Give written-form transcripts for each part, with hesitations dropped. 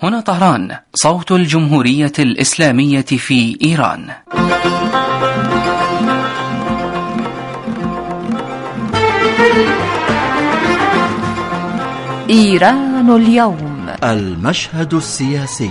هنا طهران، صوت الجمهورية الإسلامية في إيران. إيران اليوم، المشهد السياسي.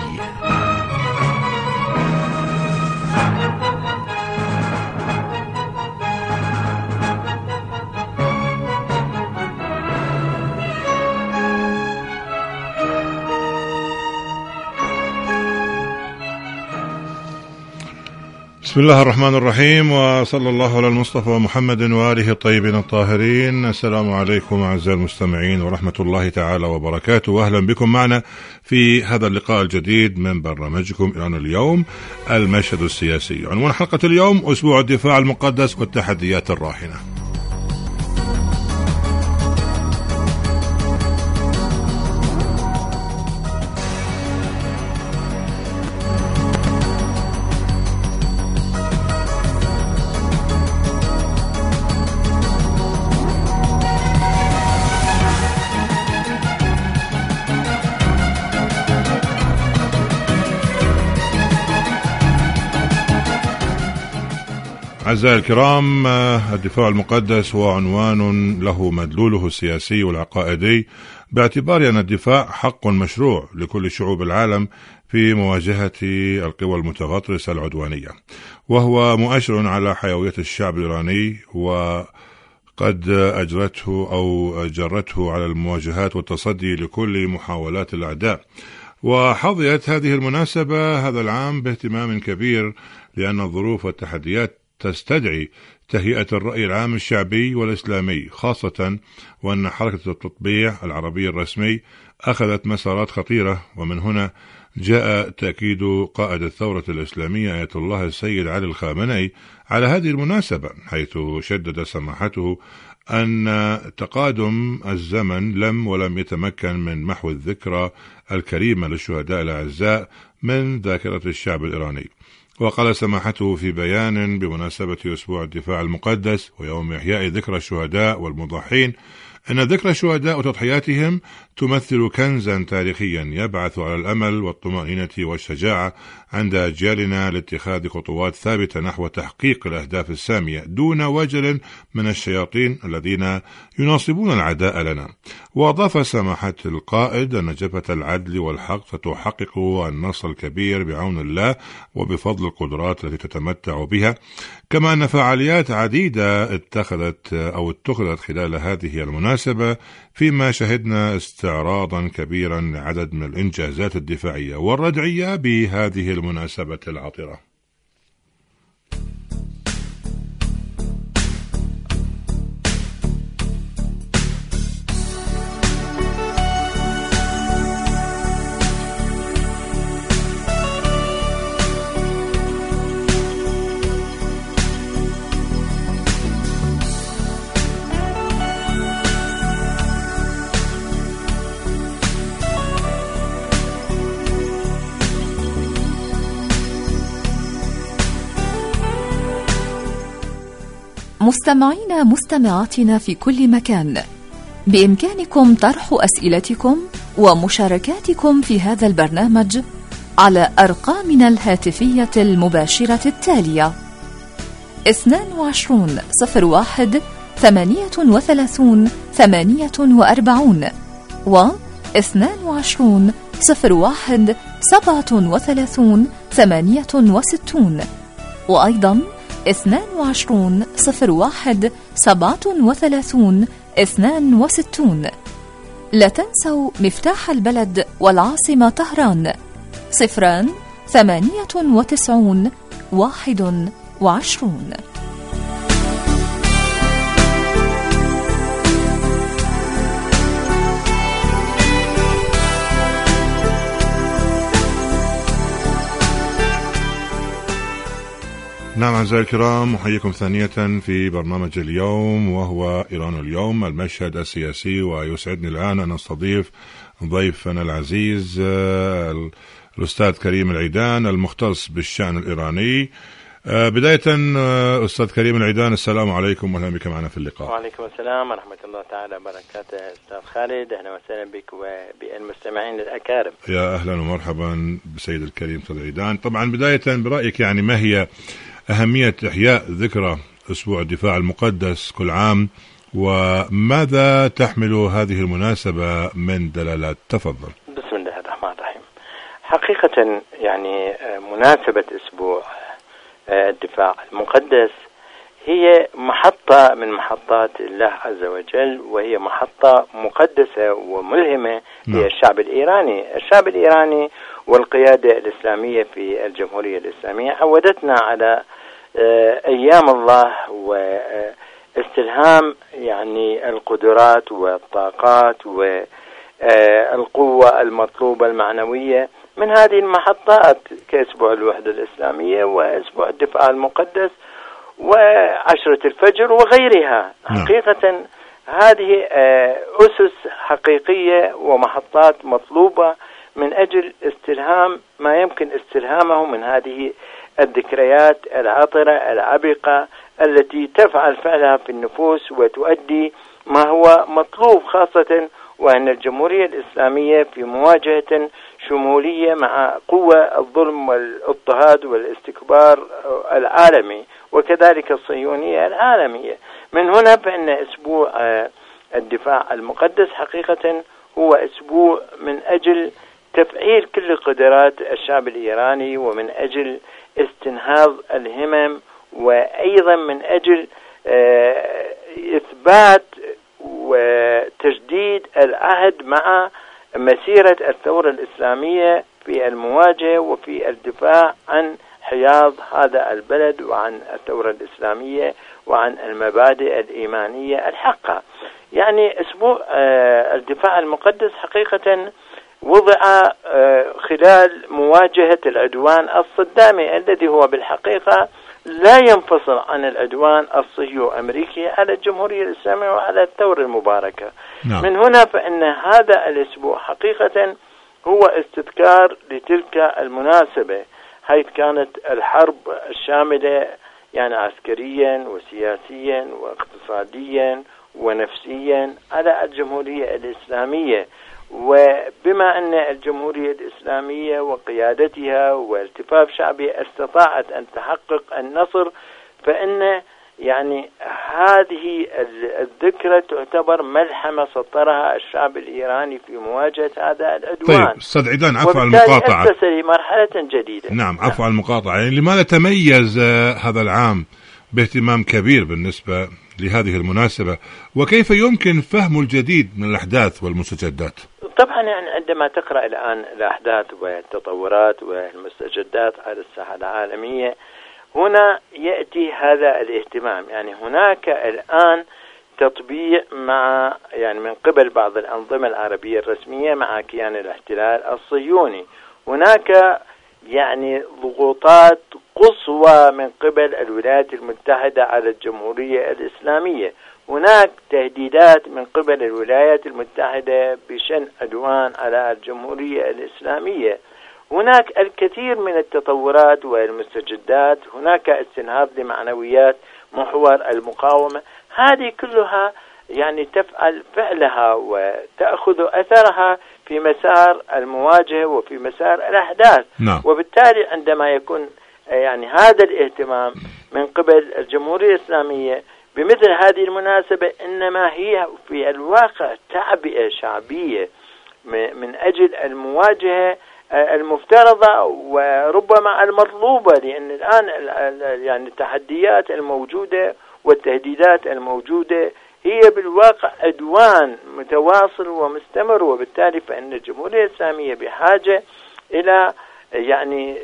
بسم الله الرحمن الرحيم، وصلى الله على المصطفى محمد وآله الطيبين الطاهرين. السلام عليكم أعزائي المستمعين ورحمة الله تعالى وبركاته، وأهلا بكم معنا في هذا اللقاء الجديد من برنامجكم إيران اليوم، المشهد السياسي. عنوان حلقة اليوم: أسبوع الدفاع المقدس والتحديات الراهنة. أعزائي الكرام، الدفاع المقدس هو عنوان له مدلوله السياسي والعقائدي، باعتبار أن الدفاع حق مشروع لكل شعوب العالم في مواجهة القوى المتغطرسة العدوانية، وهو مؤشر على حيوية الشعب الإيراني، وقد أجرته أو جرته على المواجهات والتصدي لكل محاولات الأعداء. وحظيت هذه المناسبة هذا العام باهتمام كبير، لأن الظروف والتحديات تستدعي تهيئة الرأي العام الشعبي والإسلامي، خاصة وأن حركة التطبيع العربي الرسمي أخذت مسارات خطيرة. ومن هنا جاء تأكيد قائد الثورة الإسلامية آية الله السيد علي الخامنئي على هذه المناسبة، حيث شدد سماحته أن تقادم الزمن لم يتمكن من محو الذكرى الكريمة للشهداء الأعزاء من ذاكرة الشعب الإيراني. وقال سماحته في بيان بمناسبة أسبوع الدفاع المقدس ويوم إحياء ذكرى الشهداء والمضحين أن ذكرى الشهداء وتضحياتهم تمثل كنزا تاريخيا يبعث على الأمل والطمأنينة والشجاعة عند أجيالنا لاتخاذ خطوات ثابتة نحو تحقيق الأهداف السامية دون وجل من الشياطين الذين يناصبون العداء لنا. وأضاف سماحة القائد أن جبهة العدل والحق ستحقق النصر الكبير بعون الله وبفضل القدرات التي تتمتع بها، كما أن فعاليات عديدة اتخذت خلال هذه المناسبة، فيما شهدنا استعراضا كبيرا لعدد من الإنجازات الدفاعية والردعية بهذه المناسبة العطرة. مستمعينا مستمعاتنا في كل مكان، بإمكانكم طرح أسئلتكم ومشاركاتكم في هذا البرنامج على أرقامنا الهاتفية المباشرة التالية: 22 01 38 48 و 22 01 37 68، وأيضا 22 01 37 62. لا تنسوا مفتاح البلد والعاصمة طهران 098 21. نعم أعزائي الكرام، أحييكم ثانية في برنامج اليوم وهو إيران اليوم، المشهد السياسي. ويسعدني الآن أن أستضيف ضيفنا العزيز الأستاذ كريم العيدان، المختص بالشأن الإيراني بداية أستاذ كريم العيدان، السلام عليكم وأهلا بك معنا في اللقاء. وعليكم السلام ورحمة الله تعالى وبركاته. أستاذ خالد، أهلا وسهلا بك وبالمستمعين الأكارم. يا أهلا ومرحبا بسيد الكريم أستاذ العيدان. طبعا بداية برأيك يعني ما هي أهمية إحياء ذكرى أسبوع الدفاع المقدس كل عام، وماذا تحمل هذه المناسبة من دلالات؟ تفضل. بسم الله الرحمن الرحيم. حقيقة يعني مناسبة أسبوع الدفاع المقدس هي محطة من محطات الله عز وجل، وهي محطة مقدسة وملهمة للشعب الإيراني. الشعب الإيراني والقيادة الإسلامية في الجمهورية الإسلامية عودتنا على أيام الله واستلهام يعني القدرات والطاقات والقوة المطلوبة المعنوية من هذه المحطات كأسبوع الوحدة الإسلامية وأسبوع الدفاع المقدس وعشرة الفجر وغيرها. حقيقة هذه أسس حقيقية ومحطات مطلوبة من أجل استلهام ما يمكن استلهامه من هذه الذكريات العطرة العبقة التي تفعل فعلها في النفوس وتؤدي ما هو مطلوب، خاصة وأن الجمهورية الإسلامية في مواجهة شمولية مع قوة الظلم والاضطهاد والاستكبار العالمي وكذلك الصهيونية العالمية. من هنا فإن أسبوع الدفاع المقدس حقيقة هو أسبوع من أجل تفعيل كل قدرات الشعب الإيراني، ومن أجل استنهاض الهمم، وأيضا من أجل إثبات وتجديد العهد مع مسيرة الثورة الإسلامية في المواجهة وفي الدفاع عن حياض هذا البلد وعن الثورة الإسلامية وعن المبادئ الإيمانية الحقة. يعني أسبوع الدفاع المقدس حقيقة وضع خلال مواجهة العدوان الصدامي الذي هو بالحقيقة لا ينفصل عن العدوان الصهيوني الأمريكي على الجمهورية الإسلامية وعلى الثورة المباركة. من هنا فإن هذا الأسبوع حقيقة هو استذكار لتلك المناسبة، حيث كانت الحرب الشاملة يعني عسكريا وسياسيا واقتصاديا ونفسيا على الجمهورية الإسلامية. وبما أن الجمهورية الإسلامية وقيادتها والتفاف شعبي استطاعت أن تحقق النصر، فإن يعني هذه الذكرى تعتبر ملحمة سطرها الشعب الإيراني في مواجهة هذا العدوان. طيب أستاذ عيدان، عفوا على المقاطعة. وبالتالي مرحلة جديدة. نعم، عفوا على المقاطعة. يعني لماذا تميز هذا العام باهتمام كبير بالنسبة لهذه المناسبة، وكيف يمكن فهم الجديد من الأحداث والمستجدات؟ طبعا يعني عندما تقرأ الآن الأحداث والتطورات والمستجدات على الساحة العالمية، هنا يأتي هذا الاهتمام. يعني هناك الآن تطبيع مع يعني من قبل بعض الأنظمة العربية الرسمية مع كيان الاحتلال الصهيوني، هناك يعني ضغوطات قصوى من قبل الولايات المتحدة على الجمهورية الإسلامية، هناك تهديدات من قبل الولايات المتحدة بشن عدوان على الجمهورية الإسلامية، هناك الكثير من التطورات والمستجدات، هناك استنهاض لمعنويات محور المقاومة. هذه كلها يعني تفعل فعلها وتأخذ أثرها في مسار المواجهة وفي مسار الأحداث. وبالتالي عندما يكون يعني هذا الاهتمام من قبل الجمهورية الإسلامية بمثل هذه المناسبة، إنما هي في الواقع تعبئة شعبية من أجل المواجهة المفترضة وربما المطلوبة، لأن الآن يعني التحديات الموجودة والتهديدات الموجودة هي بالواقع عدوان متواصل ومستمر. وبالتالي فإن الجمهورية الإسلامية بحاجة إلى يعني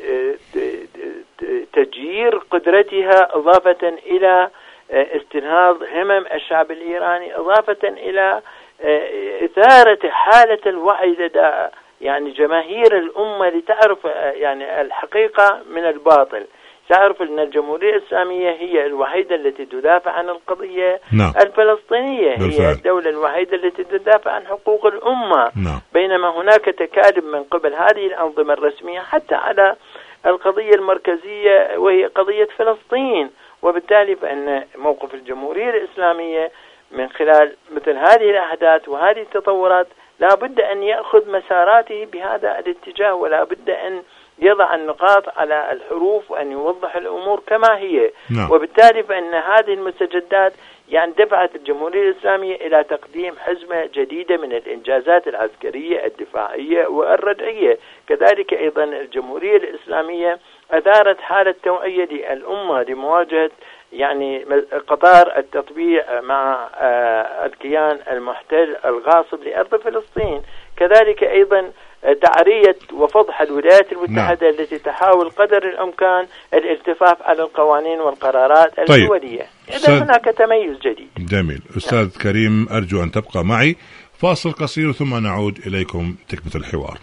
تجيير قدرتها، إضافة إلى استنهاض همم الشعب الإيراني، إضافة إلى إثارة حالة الوعي لدى يعني جماهير الأمة لتعرف يعني الحقيقة من الباطل، تعرف أن الجمهورية الإسلامية هي الوحيدة التي تدافع عن القضية الفلسطينية، هي الدولة الوحيدة التي تدافع عن حقوق الأمة. بينما هناك تكالب من قبل هذه الأنظمة الرسمية حتى على القضية المركزية وهي قضية فلسطين. وبالتالي فإن موقف الجمهورية الإسلامية من خلال مثل هذه الأحداث وهذه التطورات لا بد أن يأخذ مساراته بهذا الاتجاه، ولا بد أن يضع النقاط على الحروف وأن يوضح الأمور كما هي. وبالتالي فإن هذه المستجدات يعني دفعت الجمهورية الإسلامية إلى تقديم حزمة جديدة من الإنجازات العسكرية الدفاعية والردعية. كذلك أيضا الجمهورية الإسلامية أدارت حالة توعية للأمة لمواجهة يعني قطار التطبيع مع الكيان المحتل الغاصب لأرض فلسطين. كذلك أيضا تعرية وفضح الولايات المتحدة التي تحاول قدر الإمكان الالتفاف على القوانين والقرارات الدولية. إذا هناك تميز جديد. جميل. أستاذ كريم، أرجو أن تبقى معي فاصل قصير ثم نعود إليكم تكملة الحوار.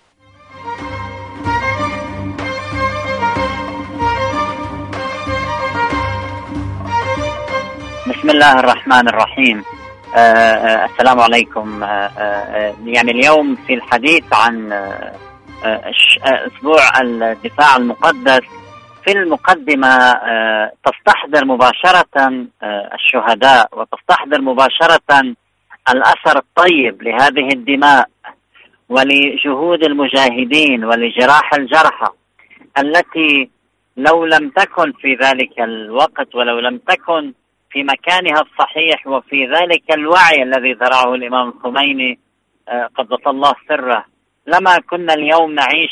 بسم الله الرحمن الرحيم. السلام عليكم. يعني اليوم في الحديث عن أسبوع الدفاع المقدس، في المقدمة تستحضر مباشرة الشهداء وتستحضر مباشرة الأثر الطيب لهذه الدماء ولجهود المجاهدين ولجراح الجرحى التي لو لم تكن في ذلك الوقت ولو لم تكن في مكانها الصحيح وفي ذلك الوعي الذي زرعه الإمام الخميني قدس الله سره لما كنا اليوم نعيش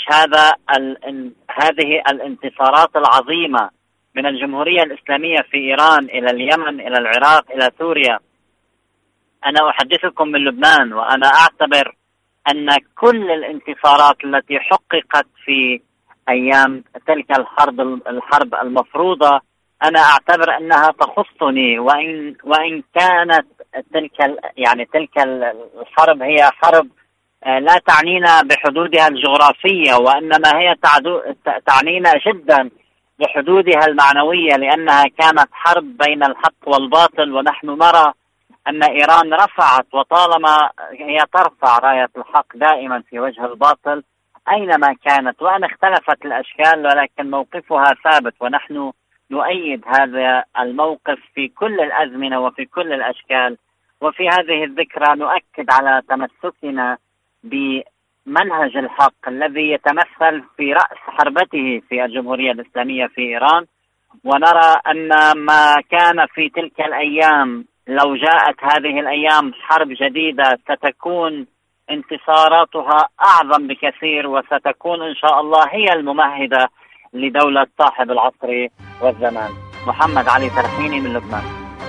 هذه الانتصارات العظيمة من الجمهورية الإسلامية في إيران إلى اليمن إلى العراق إلى سوريا. أنا أحدثكم من لبنان، وأنا أعتبر أن كل الانتصارات التي حققت في أيام تلك الحرب المفروضة أنا أعتبر أنها تخصني، وإن كانت تلك الحرب هي حرب لا تعنينا بحدودها الجغرافية، وإنما هي تعنينا جدا بحدودها المعنوية، لأنها كانت حرب بين الحق والباطل. ونحن نرى أن إيران رفعت، وطالما هي ترفع راية الحق دائما في وجه الباطل أينما كانت، وأن اختلفت الأشكال ولكن موقفها ثابت. ونحن نؤيد هذا الموقف في كل الأزمنة وفي كل الأشكال. وفي هذه الذكرى نؤكد على تمسكنا بمنهج الحق الذي يتمثل في رأس حربته في الجمهورية الإسلامية في إيران. ونرى أن ما كان في تلك الأيام لو جاءت هذه الأيام حرب جديدة ستكون انتصاراتها أعظم بكثير، وستكون إن شاء الله هي الممهدة لدولة صاحب العصر والزمان. محمد علي ترحيني من لبنان.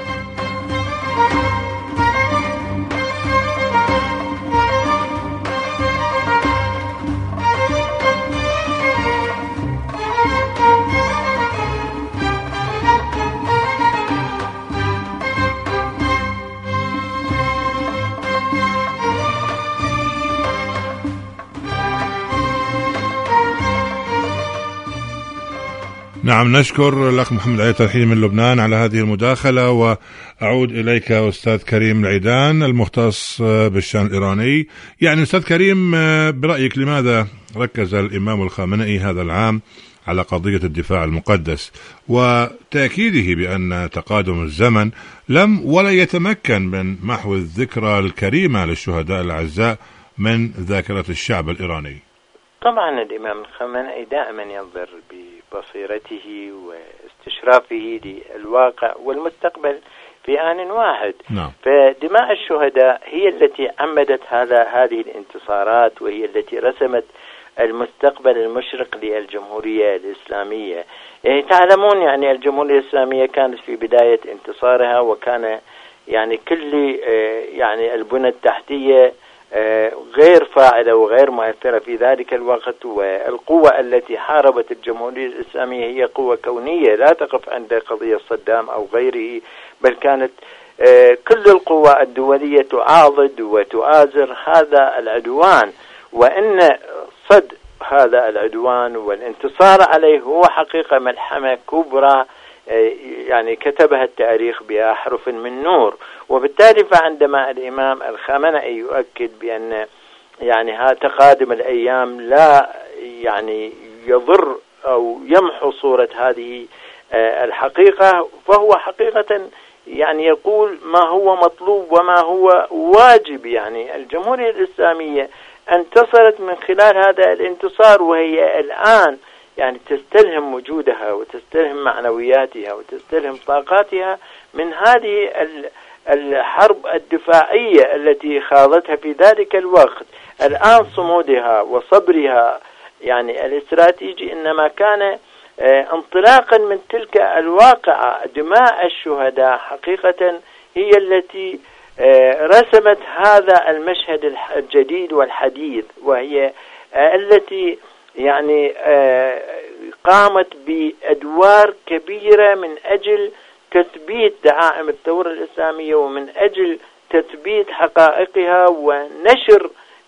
نعم، نشكر الأخ محمد علي ترحيني من لبنان على هذه المداخلة. وأعود إليك أستاذ كريم العيدان المختص بالشأن الإيراني. يعني أستاذ كريم، برأيك لماذا ركز الإمام الخامنئي هذا العام على قضية الدفاع المقدس، وتأكيده بأن تقادم الزمن لم ولا يتمكن من محو الذكرى الكريمة للشهداء الأعزاء من ذاكرة الشعب الإيراني؟ طبعا الإمام الخامنئي دائما ينظر ببصيرته واستشرافه للواقع والمستقبل في آن واحد. فدماء الشهداء هي التي عمدت هذه الانتصارات، وهي التي رسمت المستقبل المشرق للجمهورية الإسلامية. يعني تعلمون يعني الجمهورية الإسلامية كانت في بداية انتصارها، وكان يعني كل يعني البنى التحتية غير فاعلة وغير مؤثرة في ذلك الوقت. والقوة التي حاربت الجمهورية الإسلامية هي قوة كونية لا تقف عند قضية صدام أو غيره، بل كانت كل القوى الدولية تعاضد وتؤازر هذا العدوان. وإن صد هذا العدوان والانتصار عليه هو حقيقة ملحمة كبرى يعني كتبها التاريخ بأحرف من نور. وبالتالي فعندما الإمام الخامنئي يؤكد بأن يعني تقادم الأيام لا يعني يضر أو يمحو صورة هذه الحقيقة، فهو حقيقة يعني يقول ما هو مطلوب وما هو واجب. يعني الجمهورية الإسلامية انتصرت من خلال هذا الانتصار، وهي الآن يعني تستلهم وجودها وتستلهم معنوياتها وتستلهم طاقاتها من هذه الحرب الدفاعية التي خاضتها في ذلك الوقت. الآن صمودها وصبرها يعني الاستراتيجي إنما كان انطلاقا من تلك الواقعة. دماء الشهداء حقيقة هي التي رسمت هذا المشهد الجديد والحديث، وهي التي يعني قامت بأدوار كبيرة من أجل تثبيت دعائم الثورة الإسلامية ومن أجل تثبيت حقائقها ونشر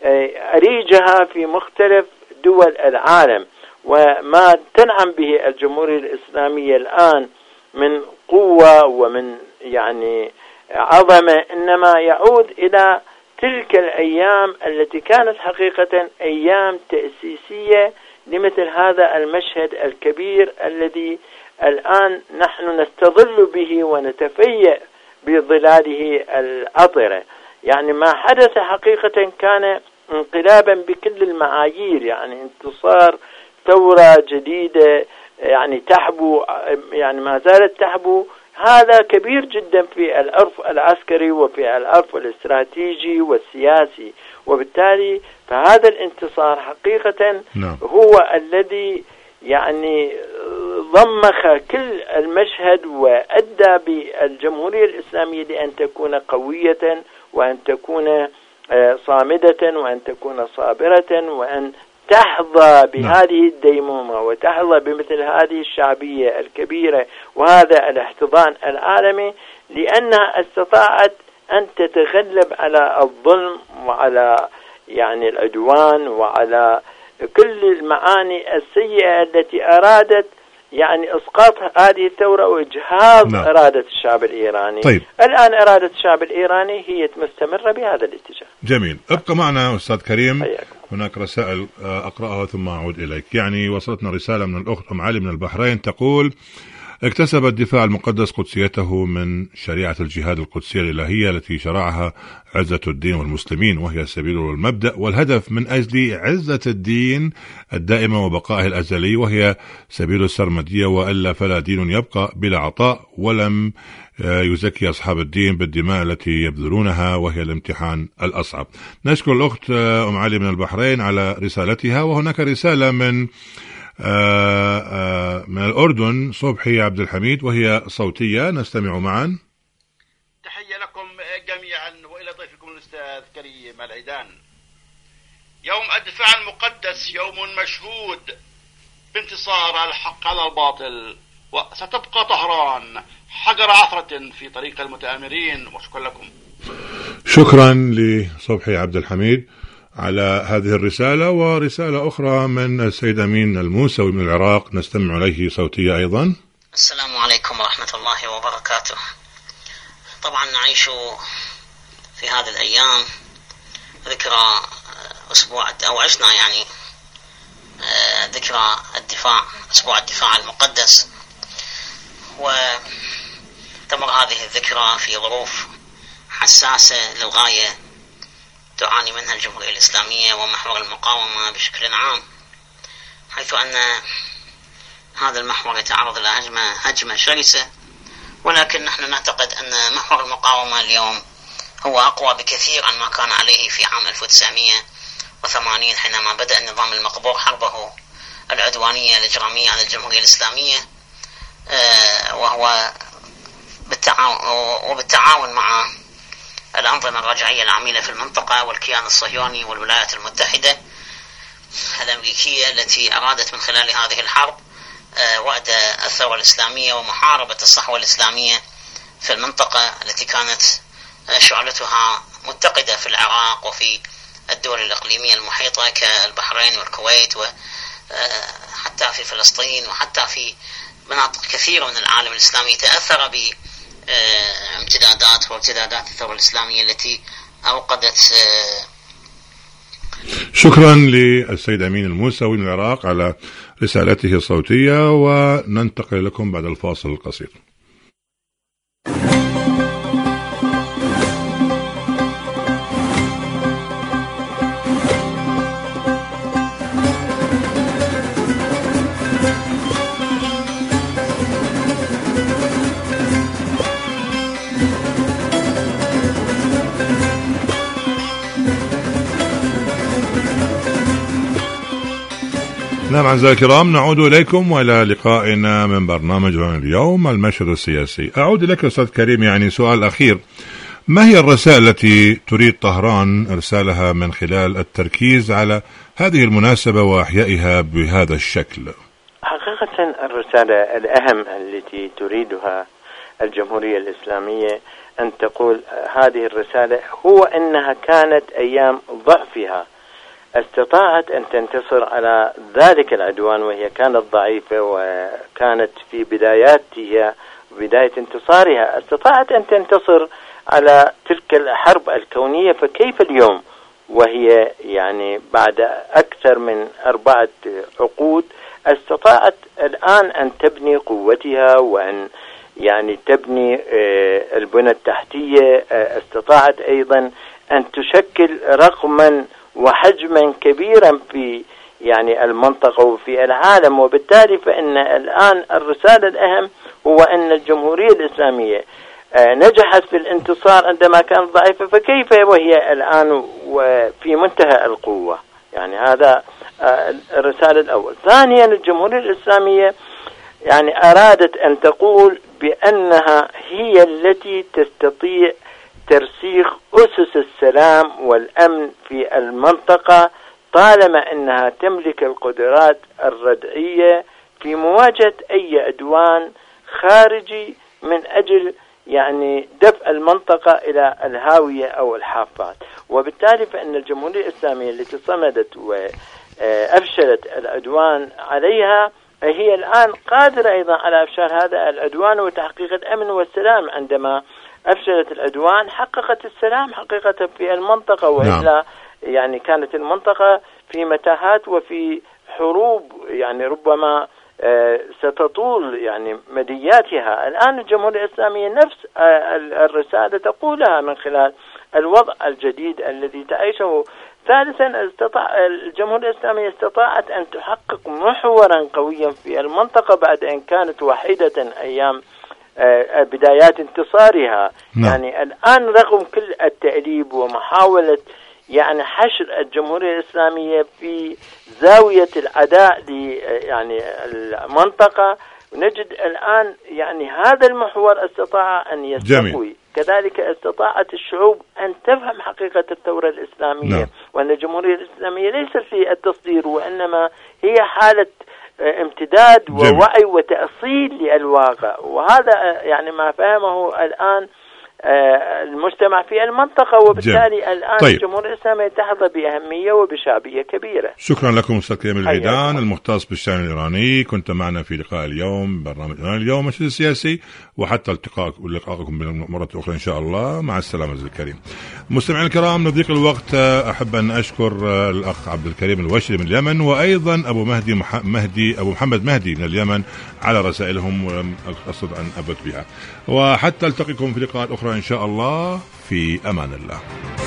أريجها في مختلف دول العالم. وما تنعم به الجمهورية الإسلامية الآن من قوة ومن يعني عظمة إنما يعود إلى تلك الأيام التي كانت حقيقة أيام تأسيسية لمثل هذا المشهد الكبير الذي الآن نحن نستظل به ونتفيأ بظلاله العطرة. يعني ما حدث حقيقة كان انقلابا بكل المعايير، يعني انتصار ثورة جديدة يعني تحبو، يعني ما زالت تحبو. هذا كبير جدا في العرف العسكري وفي العرف الاستراتيجي والسياسي، وبالتالي فهذا الانتصار حقيقة هو الذي يعني ضمخ كل المشهد وأدى بالجمهورية الإسلامية لأن تكون قوية وأن تكون صامدة وأن تكون صابرة وأن تحظى بهذه الديمومة وتحظى بمثل هذه الشعبية الكبيرة وهذا الاحتضان العالمي، لأنها استطاعت أن تتغلب على الظلم وعلى يعني العدوان وعلى كل المعاني السيئة التي أرادت يعني إسقاط هذه الثورة وإجهاض إرادة الشعب الإيراني. طيب. الآن إرادة الشعب الإيراني هي مستمرة بهذا الاتجاه. جميل. ابقى معنا أستاذ كريم. حياكم. هناك رسائل أقرأها ثم أعود إليك. يعني وصلتنا رسالة من الأخت أم علي من البحرين تقول: اكتسب الدفاع المقدس قدسيته من شريعة الجهاد القدسية الإلهية التي شرعها عزة الدين والمسلمين، وهي سبيل والمبدأ والهدف من أجل عزة الدين الدائمة وبقائه الأزلي، وهي سبيل السرمدية، وإلا فلا دين يبقى بلا عطاء، ولم يزكي أصحاب الدين بالدماء التي يبذلونها، وهي الامتحان الأصعب. نشكر الأخت أم علي من البحرين على رسالتها. وهناك رسالة من الأردن، صبحي عبد الحميد، وهي صوتية، نستمع معا. تحية لكم جميعا وإلى ضيفكم الأستاذ كريم العيدان. يوم الدفاع المقدس يوم مشهود بانتصار الحق على الباطل، وستبقى طهران حجر عثرة في طريق المتآمرين. وشكرا لكم. شكرا لصبحي عبد الحميد على هذه الرسالة. ورسالة أخرى من السيد أمين الموسوي من العراق، نستمع إليه صوتية أيضا. السلام عليكم ورحمة الله وبركاته. طبعا نعيش في هذه الأيام ذكرى أسبوع، أو عشنا يعني ذكرى الدفاع، أسبوع الدفاع المقدس، وتمر هذه الذكرى في ظروف حساسة للغاية تعاني منها الجمهورية الإسلامية ومحور المقاومة بشكل عام، حيث أن هذا المحور يتعرض إلى هجمة شرسة، ولكن نحن نعتقد أن محور المقاومة اليوم هو أقوى بكثير عن ما كان عليه في عام 1980 حينما بدأ النظام المقبور حربه العدوانية الإجرامية على الجمهورية الإسلامية، وهو بالتعاون مع الأنظمة الرجعية العميلة في المنطقة والكيان الصهيوني والولايات المتحدة الأمريكية، التي أرادت من خلال هذه الحرب وأد الثورة الإسلامية ومحاربة الصحوة الإسلامية في المنطقة التي كانت شعلتها متقدة في العراق وفي الدول الإقليمية المحيطة كالبحرين والكويت، وحتى في فلسطين، وحتى في مناطق كثيرة من العالم الإسلامي تأثر بامتدادات وارتدادات الثورة الإسلامية التي أوقدت شكرا للسيد أمين الموسوي من العراق على رسالته الصوتية، وننتقل لكم بعد الفاصل القصير. نعم أعزائي الكرام، نعود إليكم وإلى لقائنا من برنامج اليوم المشهد السياسي. أعود إليك أستاذ كريم، يعني سؤال أخير، ما هي الرسائل التي تريد طهران إرسالها من خلال التركيز على هذه المناسبة وإحيائها بهذا الشكل؟ حقيقة الرسالة الأهم التي تريدها الجمهورية الإسلامية أن تقول هذه الرسالة هو أنها كانت أيام ضعفها استطاعت أن تنتصر على ذلك العدوان، وهي كانت ضعيفة وكانت في بداية انتصارها استطاعت أن تنتصر على تلك الحرب الكونية، فكيف اليوم وهي يعني بعد أكثر من 4 عقود استطاعت الآن أن تبني قوتها وأن يعني تبني البنى التحتية، استطاعت أيضا أن تشكل رقما وحجما كبيرا في يعني المنطقة وفي العالم. وبالتالي فإن الآن الرسالة الأهم هو أن الجمهورية الإسلامية نجحت في الانتصار عندما كانت ضعيفة، فكيف وهي الآن وفي منتهى القوة؟ يعني هذا الرسالة الأول. ثانيا الجمهورية الإسلامية يعني أرادت أن تقول بأنها هي التي تستطيع ترسيخ أسس السلام والأمن في المنطقة طالما أنها تملك القدرات الردعية في مواجهة أي عدوان خارجي من أجل يعني دفع المنطقة إلى الهاوية أو الحافات. وبالتالي فإن الجمهورية الإسلامية التي صمدت وأفشلت العدوان عليها هي الآن قادرة أيضا على إفشال هذا العدوان وتحقيق الأمن والسلام. عندما أفشلت العدوان حققت السلام حقيقة في المنطقة، وإلا يعني كانت المنطقة في متاهات وفي حروب يعني ربما ستطول يعني مدياتها. الآن الجمهورية الإسلامية نفس الرسالة تقولها من خلال الوضع الجديد الذي تعيشه. ثالثا الجمهورية الإسلامية استطاعت أن تحقق محورا قويا في المنطقة بعد أن كانت وحيدة أيام بدايات انتصارها. يعني الآن رغم كل التأليب ومحاولة يعني حشر الجمهورية الإسلامية في زاوية العداء يعني المنطقة، نجد الآن يعني هذا المحور استطاع أن يستقوي. كذلك استطاعت الشعوب أن تفهم حقيقة الثورة الإسلامية، وأن الجمهورية الإسلامية ليست في التصدير وإنما هي حالة امتداد ووعي وتأصيل للواقع. وهذا يعني ما فهمه الآن المجتمع في المنطقة، وبالتالي الآن الجمهورية الإسلامية تحظى بأهمية وبشعبية كبيرة. شكرا لكم أستاذ كريم العيدان المختص بالشأن الإيراني، كنت معنا في لقاء اليوم برنامج إيران اليوم مشهد السياسي، وحتى لقاءكم مرة أخرى إن شاء الله. مع السلامة أستاذ الكريم. مستمعين الكرام، نضيق الوقت، أحب أن أشكر الأخ عبد الكريم الوشري من اليمن، وأيضا أبو محمد مهدي من اليمن على رسائلهم، ولم أقصد أن أبت بها. وحتى ألتقيكم في لقاءات أخرى إن شاء الله، في أمان الله.